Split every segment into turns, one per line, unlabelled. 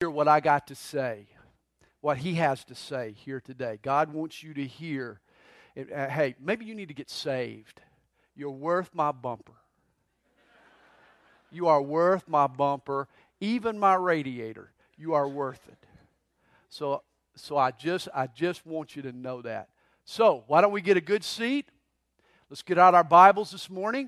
Hear what I got to say, what He has to say here today. God wants you to hear. Hey, maybe you need to get saved. You're worth my bumper. You are worth my bumper, even my radiator. You are worth it. So I just want you to know that. So why don't we get a good seat? Let's get out our Bibles this morning.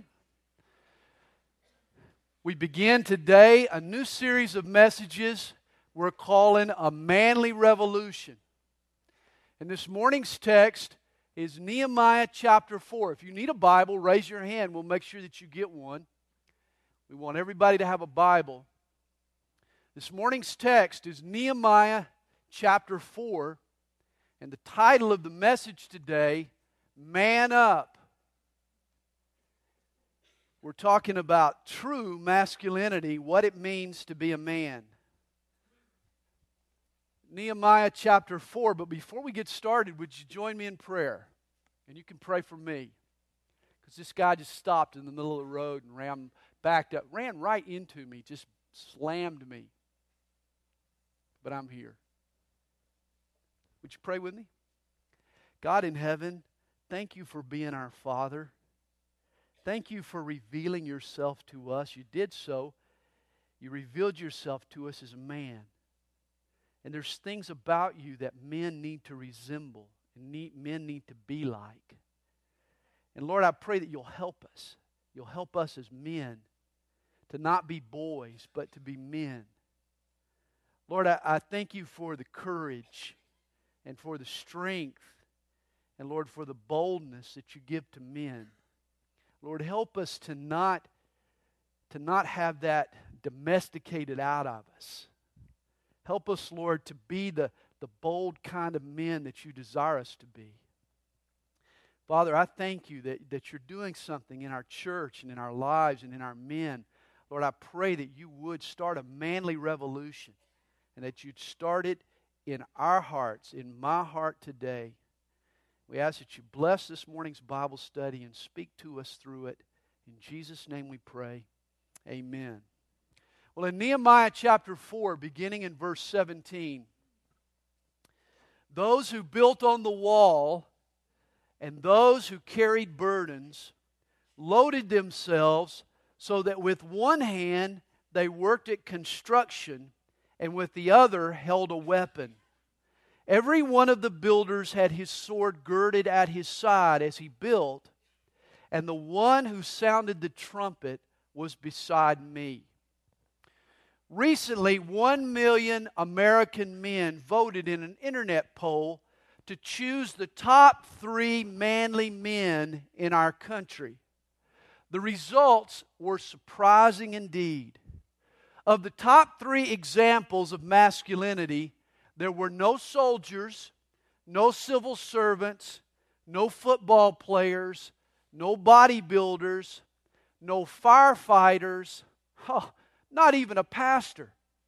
We begin today a new series of messages we're calling A Manly Revolution. And this morning's text is Nehemiah chapter 4. If you need a Bible, raise your hand. We'll make sure that you get one. We want everybody to have a Bible. This morning's text is Nehemiah chapter 4. And the title of the message today, Man Up. We're talking about true masculinity, what it means to be a man. Nehemiah chapter 4, but before we get started, would you join me in prayer? And you can pray for me. Because this guy just stopped in the middle of the road and ran right into me, just slammed me. But I'm here. Would you pray with me? God in heaven, thank you for being our Father. Thank you for revealing yourself to us. You did so. You revealed yourself to us as a man. And there's things about you that men need to resemble and men need to be like. And Lord, I pray that you'll help us. You'll help us as men to not be boys, but to be men. Lord, I thank you for the courage and for the strength and, Lord, for the boldness that you give to men. Lord, help us to not have that domesticated out of us. Help us, Lord, to be the bold kind of men that you desire us to be. Father, I thank you that you're doing something in our church and in our lives and in our men. Lord, I pray that you would start a manly revolution and that you'd start it in our hearts, in my heart today. We ask that you bless this morning's Bible study and speak to us through it. In Jesus' name we pray. Amen. Well, in Nehemiah chapter 4, beginning in verse 17, those who built on the wall and those who carried burdens loaded themselves so that with one hand they worked at construction and with the other held a weapon. Every one of the builders had his sword girded at his side as he built, and the one who sounded the trumpet was beside me. Recently, 1 million American men voted in an internet poll to choose the top 3 manly men in our country. The results were surprising indeed. Of the top 3 examples of masculinity, there were no soldiers, no civil servants, no football players, no bodybuilders, no firefighters, not even a pastor.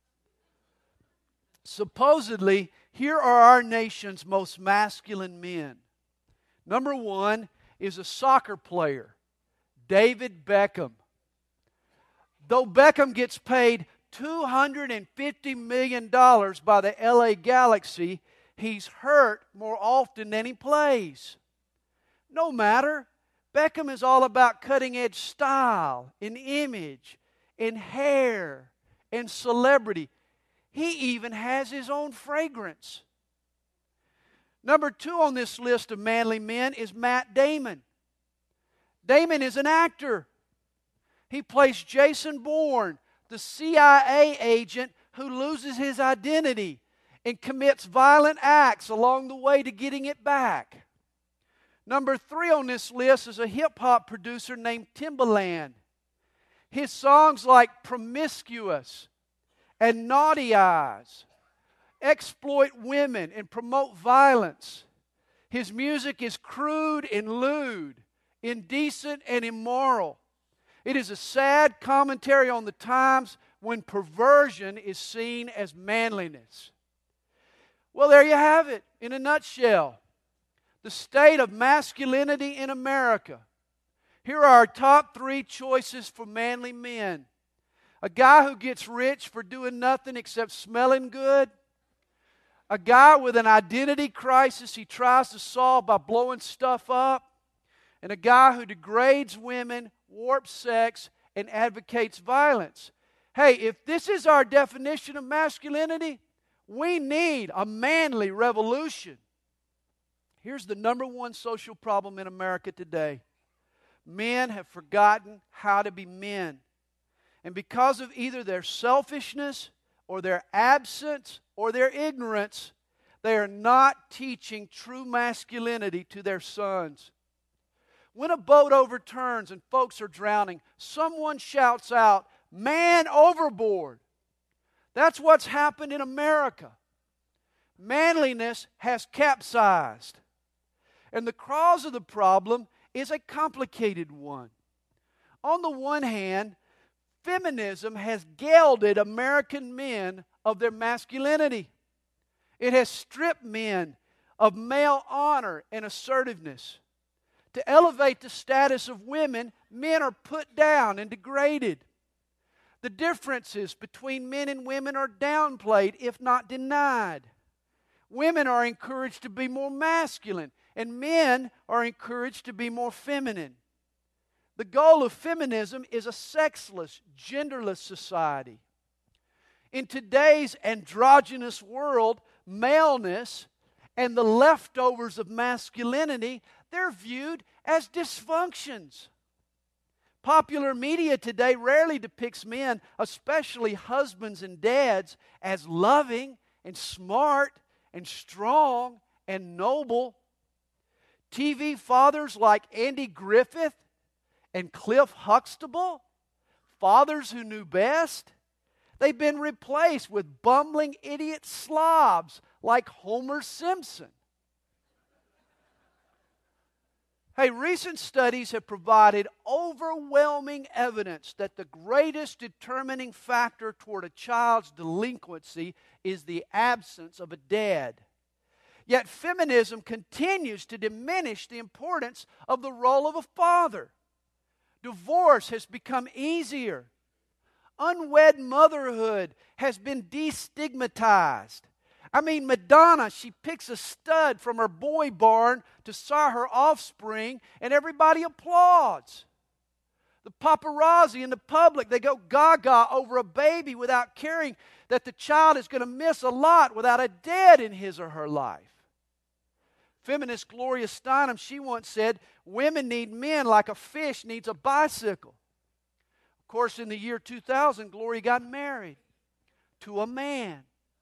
Supposedly, here are our nation's most masculine men. Number 1 is a soccer player, David Beckham. Though Beckham gets paid $250 million by the LA Galaxy, he's hurt more often than he plays. No matter, Beckham is all about cutting-edge style and image and hair and celebrity. He even has his own fragrance. Number 2 on this list of manly men is Matt Damon. Damon is an actor. He plays Jason Bourne, the CIA agent who loses his identity and commits violent acts along the way to getting it back. Number 3 on this list is a hip-hop producer named Timbaland. His songs like Promiscuous and Naughty Eyes exploit women and promote violence. His music is crude and lewd, indecent and immoral. It is a sad commentary on the times when perversion is seen as manliness. Well, there you have it in a nutshell. The state of masculinity in America. Here are our top 3 choices for manly men. A guy who gets rich for doing nothing except smelling good. A guy with an identity crisis he tries to solve by blowing stuff up. And a guy who degrades women, warps sex, and advocates violence. Hey, if this is our definition of masculinity, we need a manly revolution. Here's the number one social problem in America today. Men have forgotten how to be men. And because of either their selfishness or their absence or their ignorance, they are not teaching true masculinity to their sons. When a boat overturns and folks are drowning, someone shouts out, "Man overboard!" That's what's happened in America. Manliness has capsized. And the cause of the problem is a complicated one. On the one hand, feminism has gelded American men of their masculinity. It has stripped men of male honor and assertiveness. To elevate the status of women, men are put down and degraded. The differences between men and women are downplayed, if not denied. Women are encouraged to be more masculine, and men are encouraged to be more feminine. The goal of feminism is a sexless, genderless society. In today's androgynous world, maleness and the leftovers of masculinity, they're viewed as dysfunctions. Popular media today rarely depicts men, especially husbands and dads, as loving and smart and strong and noble. TV fathers like Andy Griffith and Cliff Huxtable, fathers who knew best, they've been replaced with bumbling idiot slobs like Homer Simpson. Hey, recent studies have provided overwhelming evidence that the greatest determining factor toward a child's delinquency is the absence of a dad. Yet feminism continues to diminish the importance of the role of a father. Divorce has become easier. Unwed motherhood has been destigmatized. I mean, Madonna, she picks a stud from her boy barn to sire her offspring, and everybody applauds. The paparazzi and the public, they go gaga over a baby without caring that the child is going to miss a lot without a dad in his or her life. Feminist Gloria Steinem, she once said, women need men like a fish needs a bicycle. Of course, in the year 2000, Gloria got married to a man.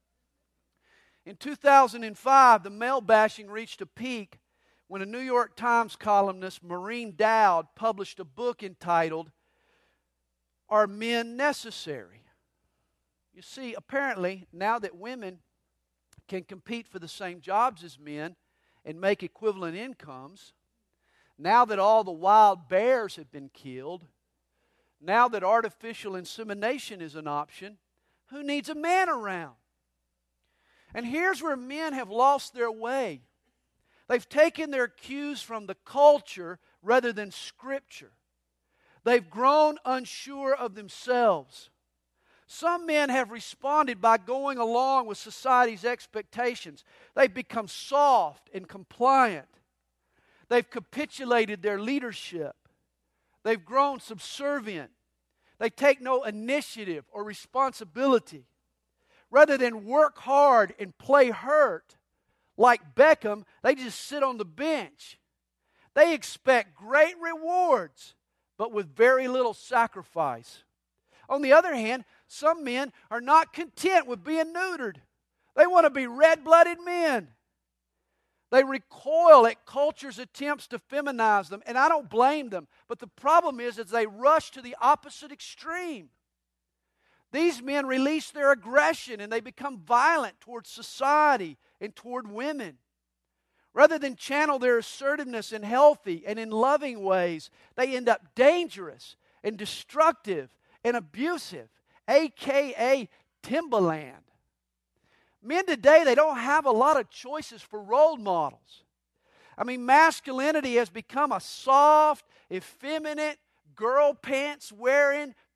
In 2005, the male bashing reached a peak when a New York Times columnist, Maureen Dowd, published a book entitled, "Are Men Necessary?" You see, apparently, now that women can compete for the same jobs as men and make equivalent incomes, now that all the wild bears have been killed, now that artificial insemination is an option, who needs a man around? And here's where men have lost their way. They've taken their cues from the culture rather than Scripture. They've grown unsure of themselves. Some men have responded by going along with society's expectations. They've become soft and compliant. They've capitulated their leadership. They've grown subservient. They take no initiative or responsibility. Rather than work hard and play hurt, like Beckham, they just sit on the bench. They expect great rewards, but with very little sacrifice. On the other hand, some men are not content with being neutered. They want to be red-blooded men. They recoil at culture's attempts to feminize them, and I don't blame them. But the problem is they rush to the opposite extreme. These men release their aggression and they become violent towards society and toward women. Rather than channel their assertiveness in healthy and in loving ways, they end up dangerous and destructive and abusive, a.k.a. Timberland. Men today, they don't have a lot of choices for role models. I mean, masculinity has become a soft, effeminate, girl pants wearing,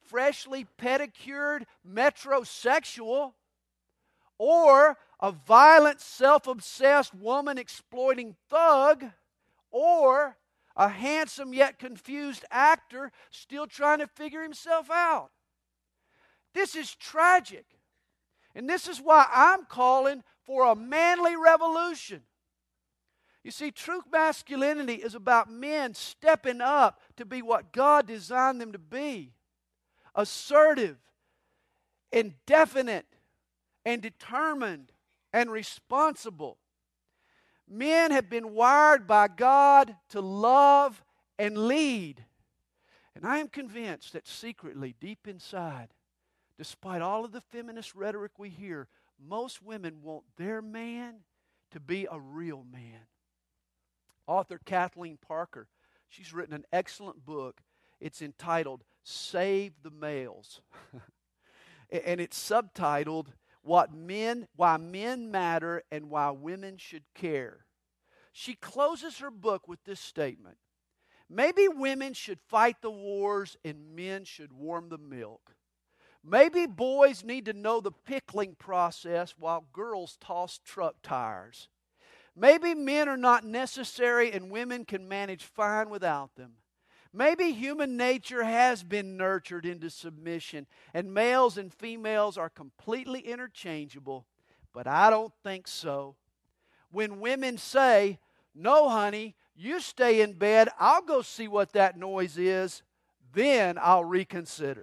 freshly pedicured metrosexual, or a violent, self-obsessed woman-exploiting thug, or a handsome yet confused actor still trying to figure himself out. This is tragic. And this is why I'm calling for a manly revolution. You see, true masculinity is about men stepping up to be what God designed them to be. Assertive and definite and determined and responsible. Men have been wired by God to love and lead. And I am convinced that secretly, deep inside, despite all of the feminist rhetoric we hear, most women want their man to be a real man. Author Kathleen Parker, she's written an excellent book. It's entitled Save the Males. And it's subtitled Why Men Matter and Why Women Should Care. She closes her book with this statement: maybe women should fight the wars and men should warm the milk. Maybe boys need to know the pickling process while girls toss truck tires. Maybe men are not necessary and women can manage fine without them. Maybe human nature has been nurtured into submission and males and females are completely interchangeable, but I don't think so. When women say, "No, honey, you stay in bed, I'll go see what that noise is," then I'll reconsider.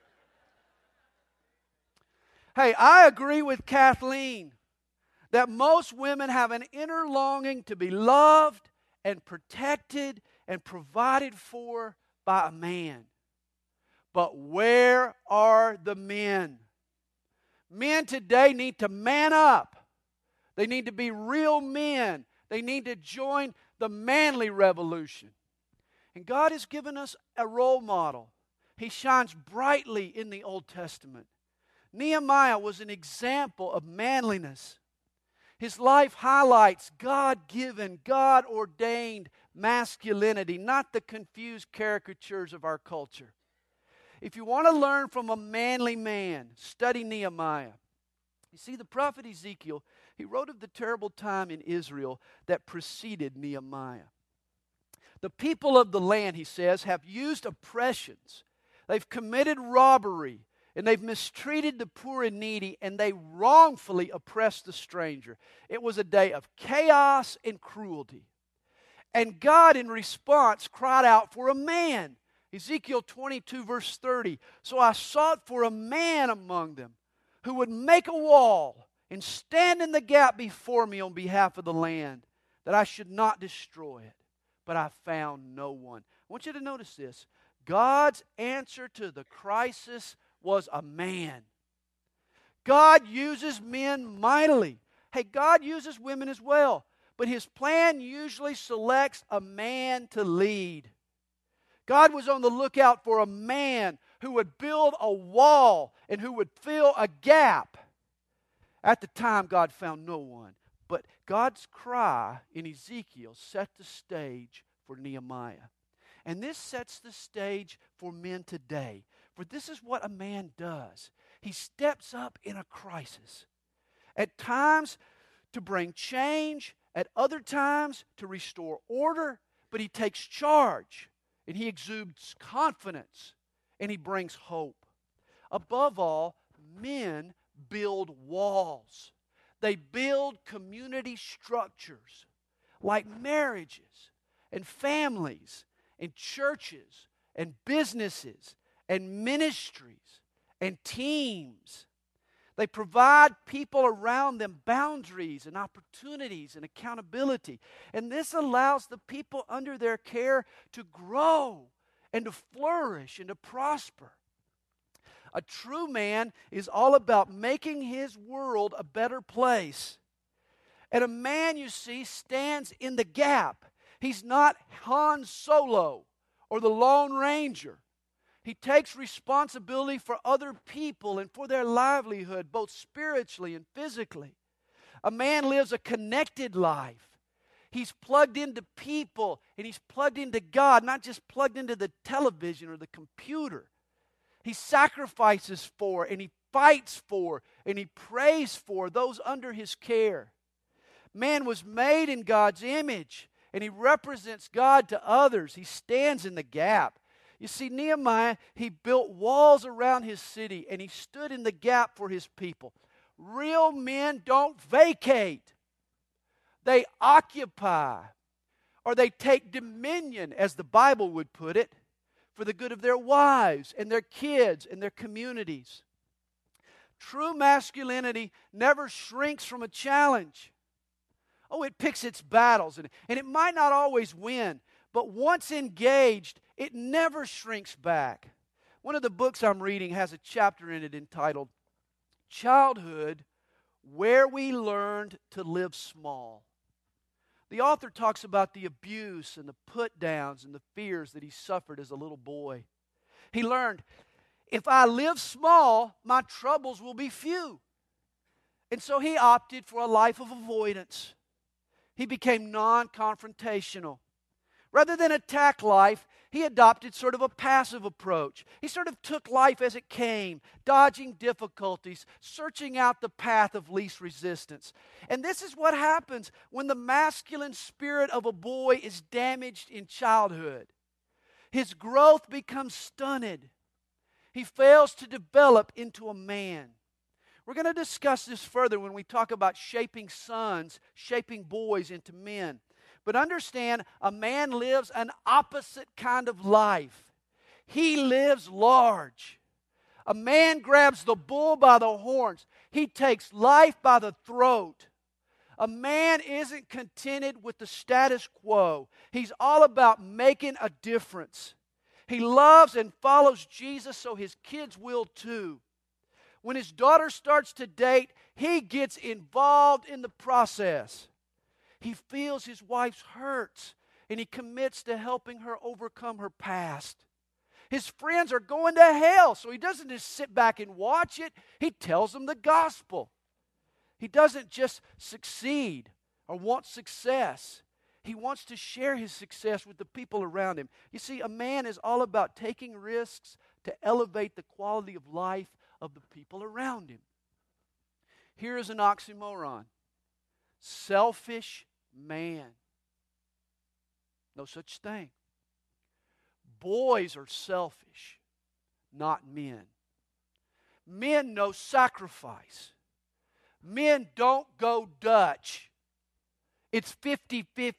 Hey, I agree with Kathleen that most women have an inner longing to be loved and protected and provided for by a man. But where are the men? Men today need to man up. They need to be real men. They need to join the manly revolution. And God has given us a role model. He shines brightly in the Old Testament. Nehemiah was an example of manliness. His life highlights God-given, God-ordained masculinity, not the confused caricatures of our culture. If you want to learn from a manly man, study Nehemiah. You see, the prophet Ezekiel, he wrote of the terrible time in Israel that preceded Nehemiah. The people of the land, he says, have used oppressions. They've committed robbery. And they've mistreated the poor and needy, and they wrongfully oppressed the stranger. It was a day of chaos and cruelty. And God, in response, cried out for a man. Ezekiel 22, verse 30. So I sought for a man among them who would make a wall and stand in the gap before me on behalf of the land, that I should not destroy it. But I found no one. I want you to notice this. God's answer to the crisis was a man. God uses men mightily. Hey, God uses women as well. But His plan usually selects a man to lead. God was on the lookout for a man who would build a wall and who would fill a gap. At the time, God found no one. But God's cry in Ezekiel set the stage for Nehemiah. And this sets the stage for men today. For this is what a man does. He steps up in a crisis. At times to bring change, at other times to restore order, but he takes charge and he exudes confidence and he brings hope. Above all, men build walls. They build community structures like marriages and families and churches and businesses and ministries and teams. They provide people around them boundaries and opportunities and accountability. And this allows the people under their care to grow and to flourish and to prosper. A true man is all about making his world a better place. And a man, you see, stands in the gap. He's not Han Solo or the Lone Ranger. He takes responsibility for other people and for their livelihood, both spiritually and physically. A man lives a connected life. He's plugged into people and he's plugged into God, not just plugged into the television or the computer. He sacrifices for, and he fights for, and he prays for those under his care. Man was made in God's image, and he represents God to others. He stands in the gap. You see, Nehemiah, he built walls around his city, and he stood in the gap for his people. Real men don't vacate. They occupy, or they take dominion, as the Bible would put it, for the good of their wives and their kids and their communities. True masculinity never shrinks from a challenge. Oh, it picks its battles, and it might not always win, but once engaged, it never shrinks back. One of the books I'm reading has a chapter in it entitled Childhood, Where We Learned to Live Small. The author talks about the abuse and the put-downs and the fears that he suffered as a little boy. He learned, if I live small, my troubles will be few. And so he opted for a life of avoidance. He became non-confrontational. Rather than attack life, he adopted sort of a passive approach. He sort of took life as it came, dodging difficulties, searching out the path of least resistance. And this is what happens when the masculine spirit of a boy is damaged in childhood. His growth becomes stunted. He fails to develop into a man. We're going to discuss this further when we talk about shaping sons, shaping boys into men. But understand, a man lives an opposite kind of life. He lives large. A man grabs the bull by the horns. He takes life by the throat. A man isn't contented with the status quo. He's all about making a difference. He loves and follows Jesus, so his kids will too. When his daughter starts to date, he gets involved in the process. He feels his wife's hurts, and he commits to helping her overcome her past. His friends are going to hell, so he doesn't just sit back and watch it. He tells them the gospel. He doesn't just succeed or want success. He wants to share his success with the people around him. You see, a man is all about taking risks to elevate the quality of life of the people around him. Here is an oxymoron. Selfish man. No such thing. Boys are selfish, not men. Men know sacrifice. Men don't go Dutch. It's 50-50.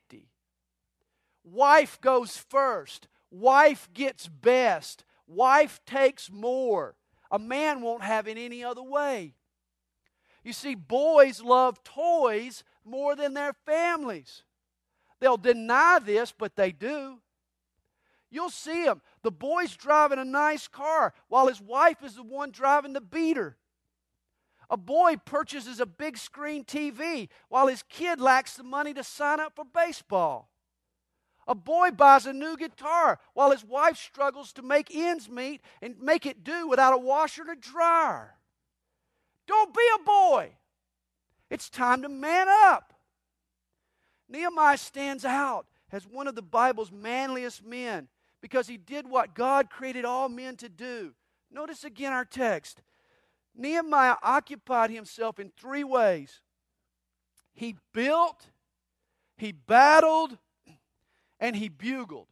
Wife goes first. Wife gets best. Wife takes more. A man won't have it any other way. You see, boys love toys more than their families. They'll deny this, but they do. You'll see them. The boy's driving a nice car while his wife is the one driving the beater. A boy purchases a big screen TV while his kid lacks the money to sign up for baseball. A boy buys a new guitar while his wife struggles to make ends meet and make it do without a washer and a dryer. Don't be a boy. It's time to man up. Nehemiah stands out as one of the Bible's manliest men because he did what God created all men to do. Notice again our text. Nehemiah occupied himself in three ways. He built, he battled, and he bugled.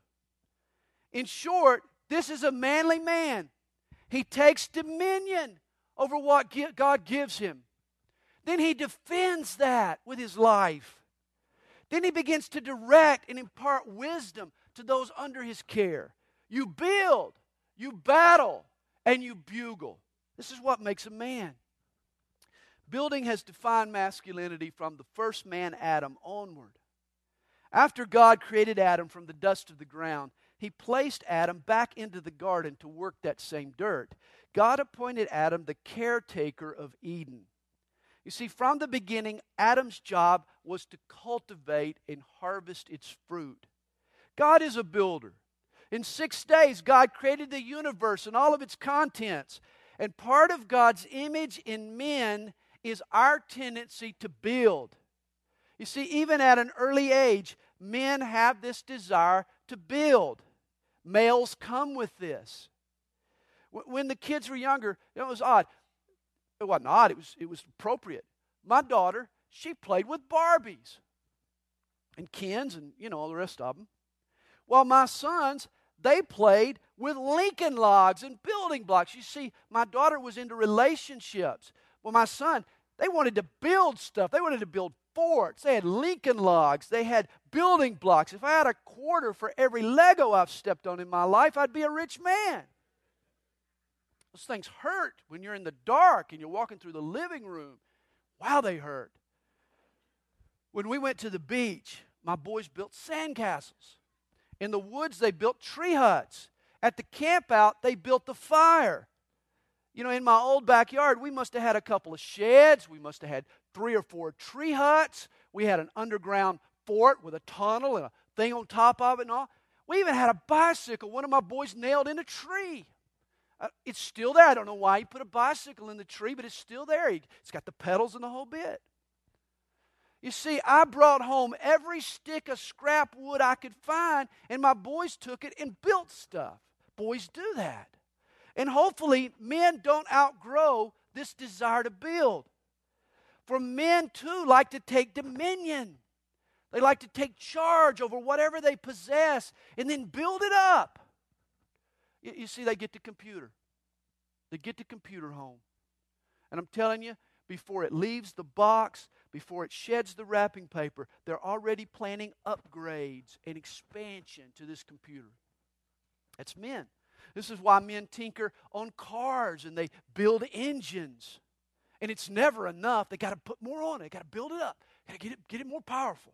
In short, this is a manly man. He takes dominion over what God gives him. Then he defends that with his life. Then he begins to direct and impart wisdom to those under his care. You build, you battle, and you bugle. This is what makes a man. Building has defined masculinity from the first man, Adam, onward. After God created Adam from the dust of the ground, he placed Adam back into the garden to work that same dirt. God appointed Adam the caretaker of Eden. You see, from the beginning, Adam's job was to cultivate and harvest its fruit. God is a builder. In 6 days, God created the universe and all of its contents. And part of God's image in men is our tendency to build. You see, even at an early age, men have this desire to build. Males come with this. When the kids were younger, it was odd. It wasn't odd, it was appropriate. My daughter, she played with Barbies and Kens and, all the rest of them. While my sons, they played with Lincoln Logs and building blocks. You see, my daughter was into relationships. Well, my son, they wanted to build stuff. They wanted to build forts. They had Lincoln Logs. They had building blocks. If I had a quarter for every Lego I've stepped on in my life, I'd be a rich man. Those things hurt when you're in the dark and you're walking through the living room. Wow, they hurt. When we went to the beach, my boys built sandcastles. In the woods, they built tree huts. At the camp out, they built the fire. In my old backyard, we must have had a couple of sheds. We must have had 3 or 4 tree huts. We had an underground fort with a tunnel and a thing on top of it and all. We even had a bicycle one of my boys nailed in a tree. It's still there. I don't know why he put a bicycle in the tree, but it's still there. It's got the pedals and the whole bit. You see, I brought home every stick of scrap wood I could find, and my boys took it and built stuff. Boys do that. And hopefully, men don't outgrow this desire to build. For men, too, like to take dominion. They like to take charge over whatever they possess and then build it up. You see, they get the computer. They get the computer home. And I'm telling you, before it leaves the box, before it sheds the wrapping paper, they're already planning upgrades and expansion to this computer. That's men. This is why men tinker on cars and they build engines. And it's never enough. They got to put more on it. They got to build it up. Got to get it more powerful.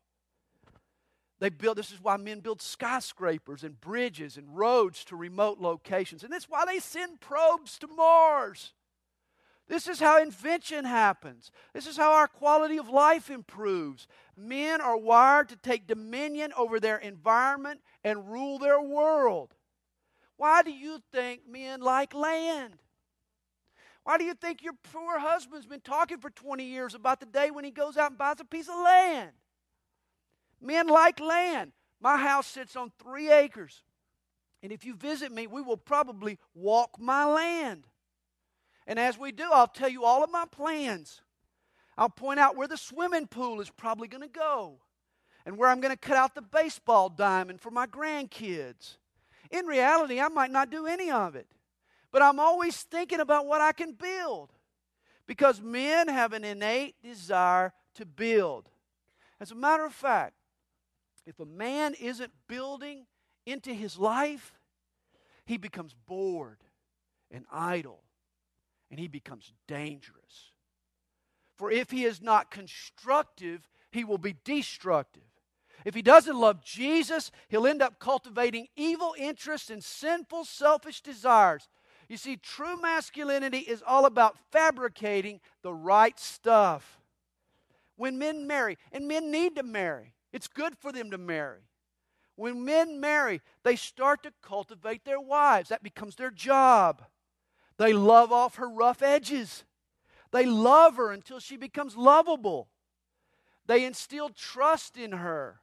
This is why men build skyscrapers and bridges and roads to remote locations. And that's why they send probes to Mars. This is how invention happens. This is how our quality of life improves. Men are wired to take dominion over their environment and rule their world. Why do you think men like land? Why do you think your poor husband's been talking for 20 years about the day when he goes out and buys a piece of land? Men like land. My house sits on 3 acres. And if you visit me, we will probably walk my land. And as we do, I'll tell you all of my plans. I'll point out where the swimming pool is probably going to go and where I'm going to cut out the baseball diamond for my grandkids. In reality, I might not do any of it. But I'm always thinking about what I can build because men have an innate desire to build. As a matter of fact, if a man isn't building into his life, he becomes bored and idle, and he becomes dangerous. For if he is not constructive, he will be destructive. If he doesn't love Jesus, he'll end up cultivating evil interests and sinful, selfish desires. You see, true masculinity is all about fabricating the right stuff. When men marry, and men need to marry, it's good for them to marry. When men marry, they start to cultivate their wives. That becomes their job. They love off her rough edges. They love her until she becomes lovable. They instill trust in her.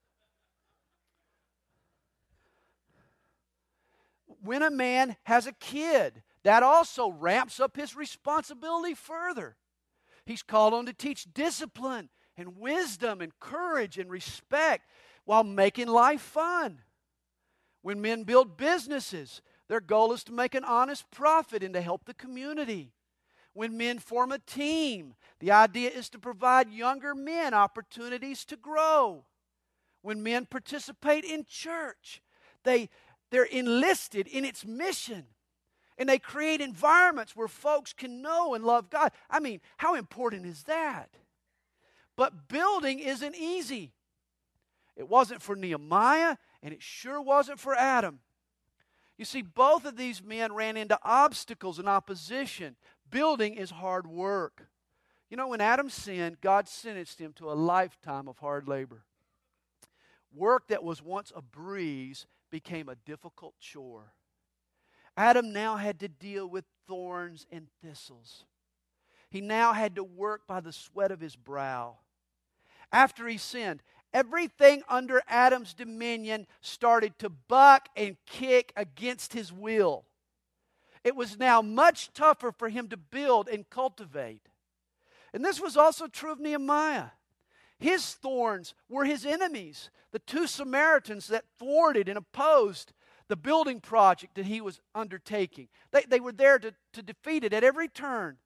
When a man has a kid, that also ramps up his responsibility further. He's called on to teach discipline and wisdom and courage and respect while making life fun. When men build businesses, their goal is to make an honest profit and to help the community. When men form a team, the idea is to provide younger men opportunities to grow. When men participate in church, they're enlisted in its mission. And they create environments where folks can know and love God. I mean, how important is that? But building isn't easy. It wasn't for Nehemiah, and it sure wasn't for Adam. You see, both of these men ran into obstacles and opposition. Building is hard work. When Adam sinned, God sentenced him to a lifetime of hard labor. Work that was once a breeze became a difficult chore. Adam now had to deal with thorns and thistles. He now had to work by the sweat of his brow. After he sinned, everything under Adam's dominion started to buck and kick against his will. it was now much tougher for him to build and cultivate. And this was also true of Nehemiah. His thorns were his enemies, the two Samaritans that thwarted and opposed the building project that he was undertaking. They were there to defeat it at every turn.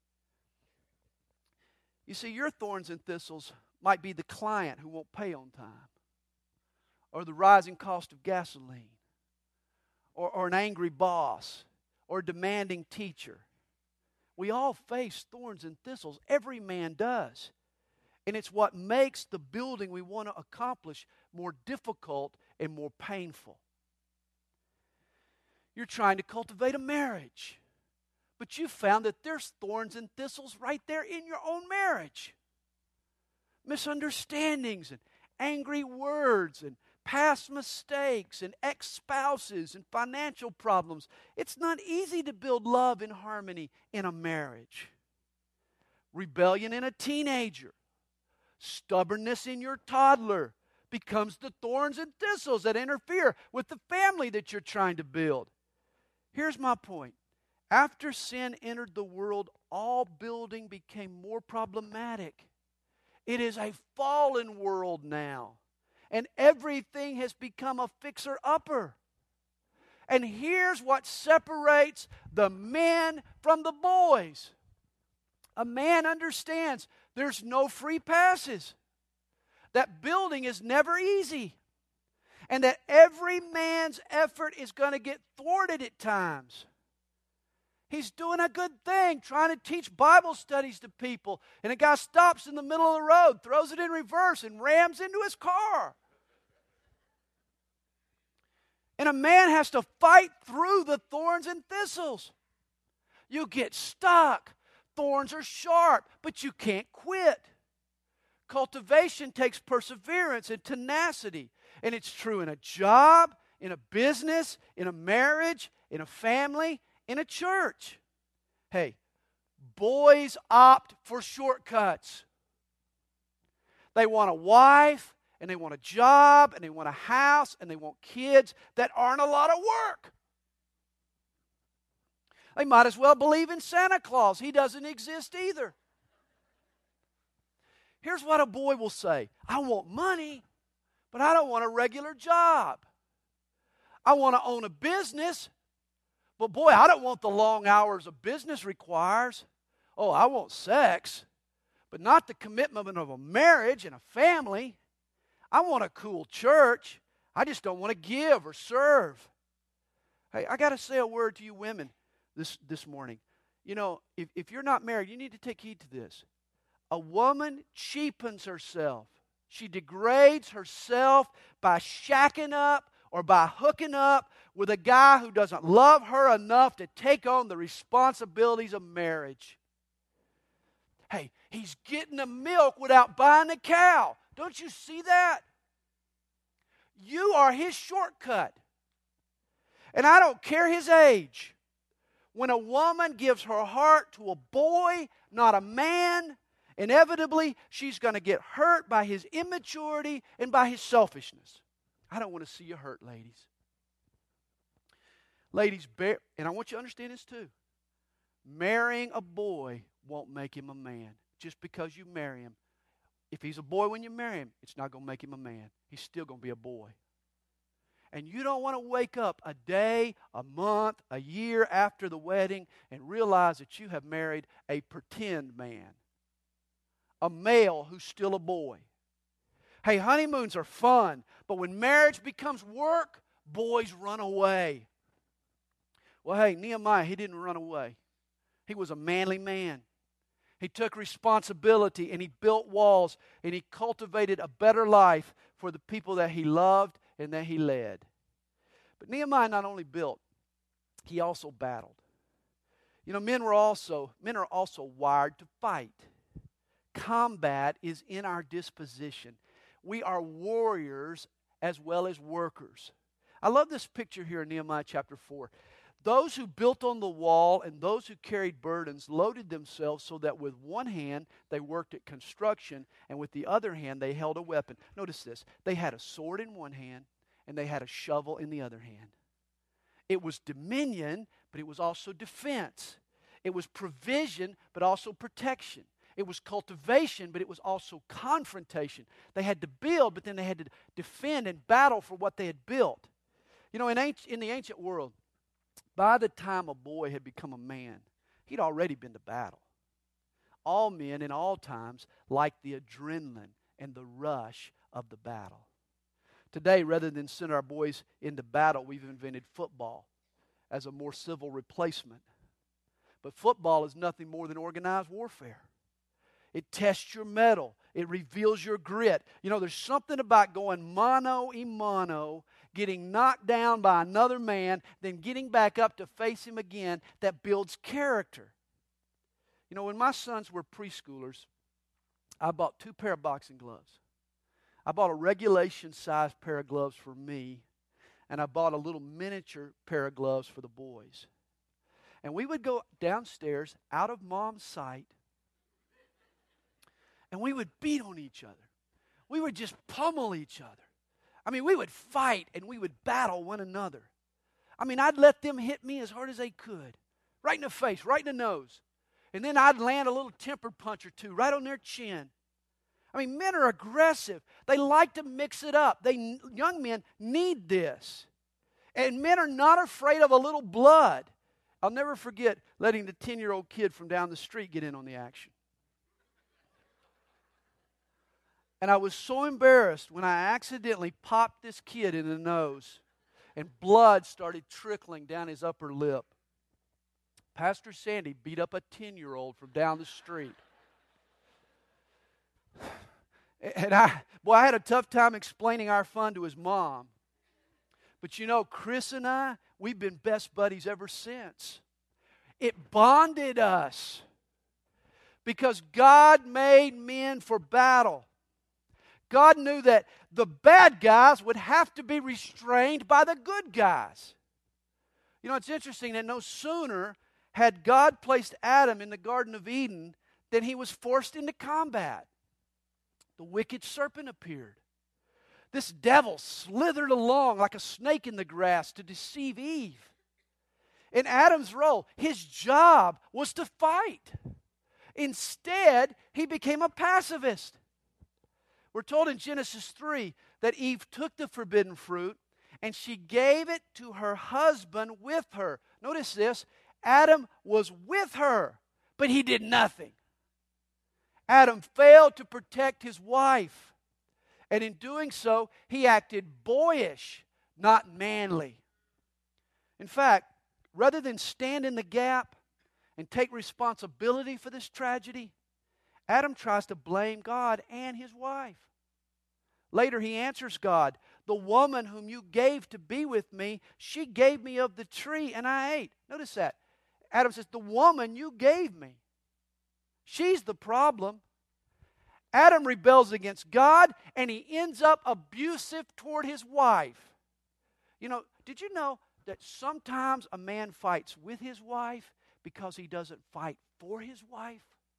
You see, your thorns and thistles might be the client who won't pay on time, or the rising cost of gasoline, or an angry boss, or a demanding teacher. We all face thorns and thistles. Every man does. And it's what makes the building we want to accomplish more difficult and more painful. You're trying to cultivate a marriage, but you found that there's thorns and thistles right there in your own marriage. Misunderstandings and angry words and past mistakes and ex-spouses and financial problems. It's not easy to build love and harmony in a marriage. Rebellion in a teenager, stubbornness in your toddler becomes the thorns and thistles that interfere with the family that you're trying to build. Here's my point. After sin entered the world, all building became more problematic. It is a fallen world now. And everything has become a fixer-upper. And here's what separates the men from the boys. A man understands there's no free passes. That building is never easy. And that every man's effort is going to get thwarted at times. He's doing a good thing, trying to teach Bible studies to people. And a guy stops in the middle of the road, throws it in reverse, and rams into his car. And a man has to fight through the thorns and thistles. You get stuck. Thorns are sharp, but you can't quit. Cultivation takes perseverance and tenacity. And it's true in a job, in a business, in a marriage, in a family, in a church. Hey, boys opt for shortcuts. They want a wife, and they want a job, and they want a house, and they want kids that aren't a lot of work. They might as well believe in Santa Claus. He doesn't exist either. Here's what a boy will say. I want money, but I don't want a regular job. I want to own a business, but boy, I don't want the long hours a business requires. Oh, I want sex, but not the commitment of a marriage and a family. I want a cool church. I just don't want to give or serve. Hey, I got to say a word to you women this morning. You know, if you're not married, you need to take heed to this. A woman cheapens herself. She degrades herself by shacking up or by hooking up with a guy who doesn't love her enough to take on the responsibilities of marriage. Hey, he's getting the milk without buying the cow. Don't you see that? You are his shortcut. And I don't care his age. When a woman gives her heart to a boy, not a man, inevitably she's going to get hurt by his immaturity and by his selfishness. I don't want to see you hurt, ladies. Ladies, and I want you to understand this too. Marrying a boy won't make him a man. Just because you marry him. If he's a boy when you marry him, it's not going to make him a man. He's still going to be a boy. And you don't want to wake up a day, a month, a year after the wedding and realize that you have married a pretend man. A male who's still a boy. Hey, honeymoons are fun, but when marriage becomes work, boys run away. Well, hey, Nehemiah, he didn't run away. He was a manly man. He took responsibility and he built walls and he cultivated a better life for the people that he loved and that he led. But Nehemiah not only built, he also battled. You know, men are also wired to fight. Combat is in our disposition. We are warriors as well as workers. I love this picture here in Nehemiah chapter 4. Those who built on the wall and those who carried burdens loaded themselves so that with one hand they worked at construction and with the other hand they held a weapon. Notice this. They had a sword in one hand and they had a shovel in the other hand. It was dominion, but it was also defense. It was provision, but also protection. It was cultivation, but it was also confrontation. They had to build, but then they had to defend and battle for what they had built. You know, in the ancient world, by the time a boy had become a man, he'd already been to battle. All men in all times liked the adrenaline and the rush of the battle. Today, rather than send our boys into battle, we've invented football as a more civil replacement. But football is nothing more than organized warfare. It tests your mettle. It reveals your grit. You know, there's something about going mano-a-mano, getting knocked down by another man, then getting back up to face him again, that builds character. You know, when my sons were preschoolers, I bought 2 pair of boxing gloves. I bought a regulation-sized pair of gloves for me, and I bought a little miniature pair of gloves for the boys. And we would go downstairs, out of Mom's sight, and we would beat on each other. We would just pummel each other. I mean, we would fight and we would battle one another. I mean, I'd let them hit me as hard as they could. Right in the face, right in the nose. And then I'd land a little temper punch or two right on their chin. I mean, men are aggressive. They like to mix it up. Young men need this. And men are not afraid of a little blood. I'll never forget letting the 10-year-old kid from down the street get in on the action. And I was so embarrassed when I accidentally popped this kid in the nose and blood started trickling down his upper lip. Pastor Sandy beat up a 10-year-old from down the street. And I had a tough time explaining our fun to his mom. But you know, Chris and I, we've been best buddies ever since. It bonded us because God made men for battle. God knew that the bad guys would have to be restrained by the good guys. You know, it's interesting that no sooner had God placed Adam in the Garden of Eden than he was forced into combat. The wicked serpent appeared. This devil slithered along like a snake in the grass to deceive Eve. In Adam's role, his job was to fight. Instead, he became a pacifist. We're told in Genesis 3 that Eve took the forbidden fruit and she gave it to her husband with her. Notice this, Adam was with her, but he did nothing. Adam failed to protect his wife, and in doing so, he acted boyish, not manly. In fact, rather than stand in the gap and take responsibility for this tragedy, Adam tries to blame God and his wife. Later he answers God, "The woman whom you gave to be with me, she gave me of the tree and I ate." Notice that. Adam says, "The woman you gave me, she's the problem." Adam rebels against God and he ends up abusive toward his wife. You know, did you know that sometimes a man fights with his wife because he doesn't fight for his wife?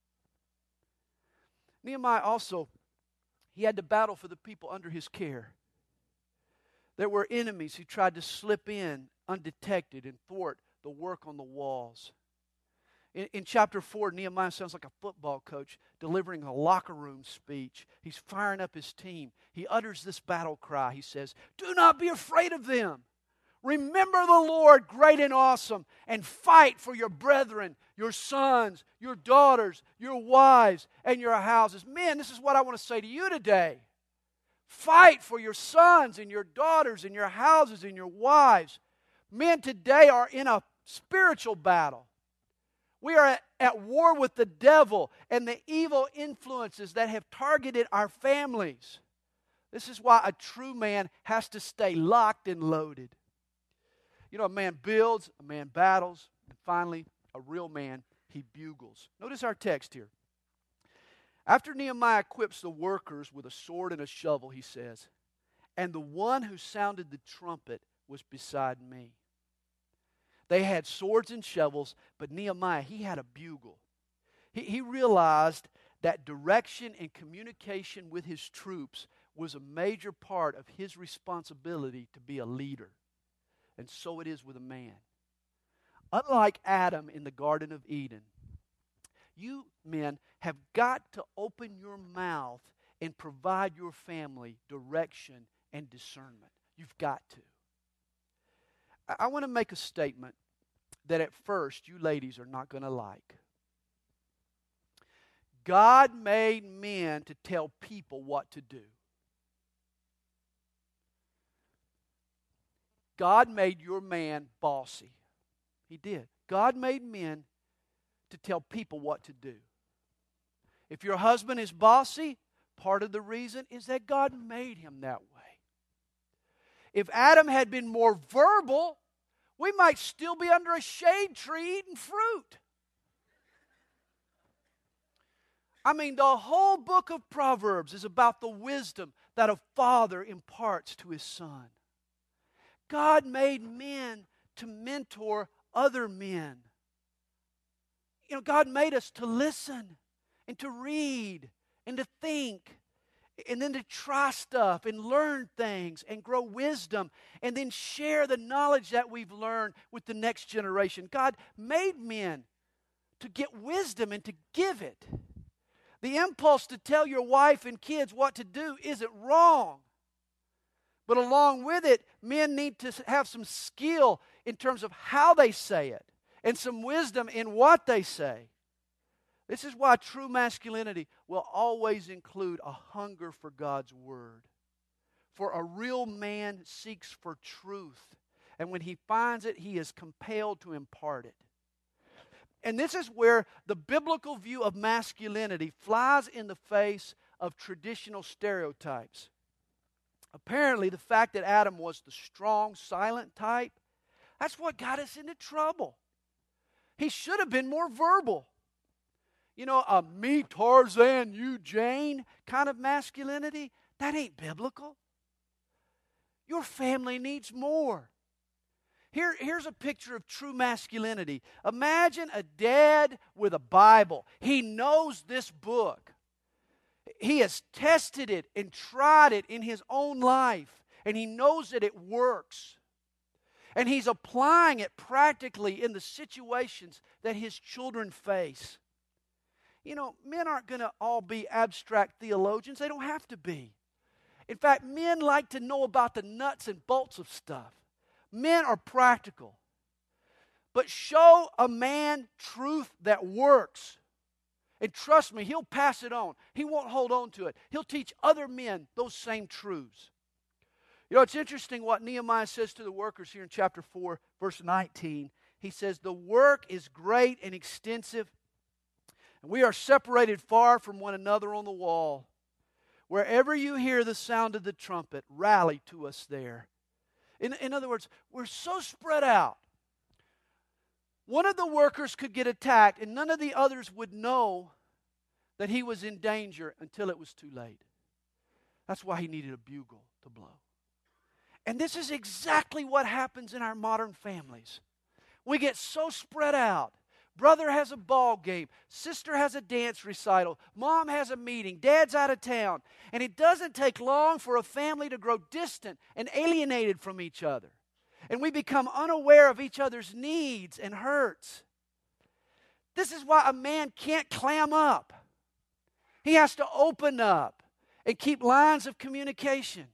Nehemiah also, he had to battle for the people under his care. There were enemies who tried to slip in undetected and thwart the work on the walls. In chapter 4, Nehemiah sounds like a football coach delivering a locker room speech. He's firing up his team. He utters this battle cry. He says, "Do not be afraid of them. Remember the Lord, great and awesome, and fight for your brethren, your sons, your daughters, your wives, and your houses." Men, this is what I want to say to you today. Fight for your sons and your daughters and your houses and your wives. Men today are in a spiritual battle. We are at war with the devil and the evil influences that have targeted our families. This is why a true man has to stay locked and loaded. You know, a man builds, a man battles, and finally, a real man, he bugles. Notice our text here. After Nehemiah equips the workers with a sword and a shovel, he says, "And the one who sounded the trumpet was beside me." They had swords and shovels, but Nehemiah, he had a bugle. He realized that direction and communication with his troops was a major part of his responsibility to be a leader. And so it is with a man. Unlike Adam in the Garden of Eden, you men have got to open your mouth and provide your family direction and discernment. You've got to. I want to make a statement that at first you ladies are not going to like. God made men to tell people what to do. God made your man bossy. He did. God made men to tell people what to do. If your husband is bossy, part of the reason is that God made him that way. If Adam had been more verbal, we might still be under a shade tree eating fruit. I mean, the whole book of Proverbs is about the wisdom that a father imparts to his son. God made men to mentor other men. You know, God made us to listen and to read and to think and then to try stuff and learn things and grow wisdom and then share the knowledge that we've learned with the next generation. God made men to get wisdom and to give it. The impulse to tell your wife and kids what to do isn't wrong. But along with it, men need to have some skill in terms of how they say it and some wisdom in what they say. This is why true masculinity will always include a hunger for God's Word. For a real man seeks for truth, and when he finds it, he is compelled to impart it. And this is where the biblical view of masculinity flies in the face of traditional stereotypes. Apparently, the fact that Adam was the strong, silent type, that's what got us into trouble. He should have been more verbal. You know, a me Tarzan, you Jane kind of masculinity, that ain't biblical. Your family needs more. Here's a picture of true masculinity. Imagine a dad with a Bible. He knows this book. He has tested it and tried it in his own life, and he knows that it works. And he's applying it practically in the situations that his children face. You know, men aren't going to all be abstract theologians. They don't have to be. In fact, men like to know about the nuts and bolts of stuff. Men are practical. But show a man truth that works. And trust me, he'll pass it on. He won't hold on to it. He'll teach other men those same truths. You know, it's interesting what Nehemiah says to the workers here in chapter 4, verse 19. He says, the work is great and extensive, and we are separated far from one another on the wall. Wherever you hear the sound of the trumpet, rally to us there. In other words, we're so spread out. One of the workers could get attacked, and none of the others would know that he was in danger until it was too late. That's why he needed a bugle to blow. And this is exactly what happens in our modern families. We get so spread out. Brother has a ball game. Sister has a dance recital. Mom has a meeting. Dad's out of town. And it doesn't take long for a family to grow distant and alienated from each other. And we become unaware of each other's needs and hurts. This is why a man can't clam up. He has to open up and keep lines of communication.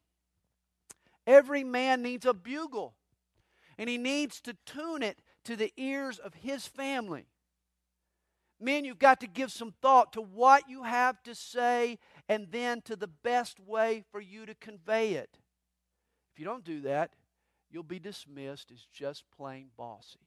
Every man needs a bugle, and he needs to tune it to the ears of his family. Men, you've got to give some thought to what you have to say and then to the best way for you to convey it. If you don't do that, you'll be dismissed as just plain bossy.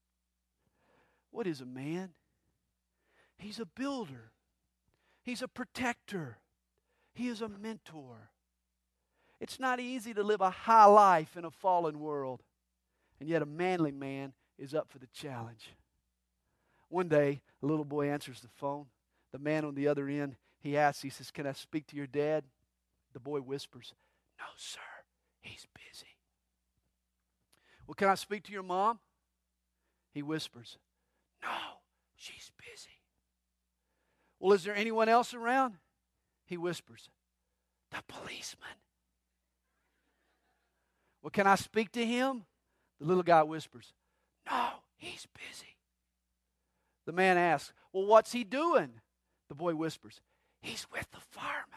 What is a man? He's a builder. He's a protector. He is a mentor. It's not easy to live a high life in a fallen world, and yet a manly man is up for the challenge. One day, a little boy answers the phone. The man on the other end, he asks, he says, "Can I speak to your dad?" The boy whispers, "No, sir, he's busy." "Well, can I speak to your mom?" He whispers, "No, she's busy." "Well, is there anyone else around?" He whispers, "The policeman." "Well, can I speak to him?" The little guy whispers, "No, he's busy." The man asks, "Well, what's he doing?" The boy whispers, "He's with the fireman."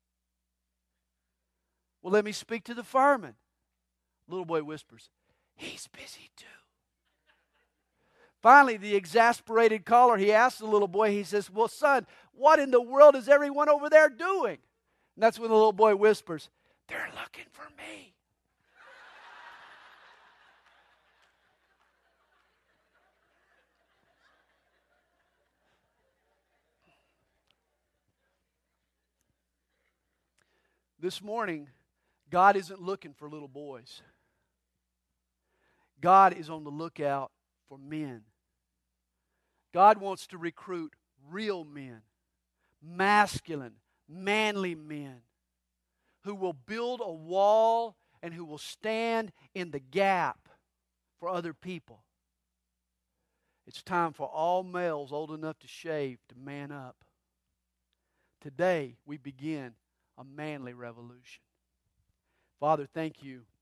"Well, let me speak to the fireman." The little boy whispers, "He's busy too." Finally, the exasperated caller, he asks the little boy, he says, "Well, son, what in the world is everyone over there doing?" And that's when the little boy whispers, "They're looking for me." This morning, God isn't looking for little boys. God is on the lookout for men. God wants to recruit real men, masculine, manly men who will build a wall and who will stand in the gap for other people. It's time for all males old enough to shave to man up. Today, we begin a manly revolution. Father, thank you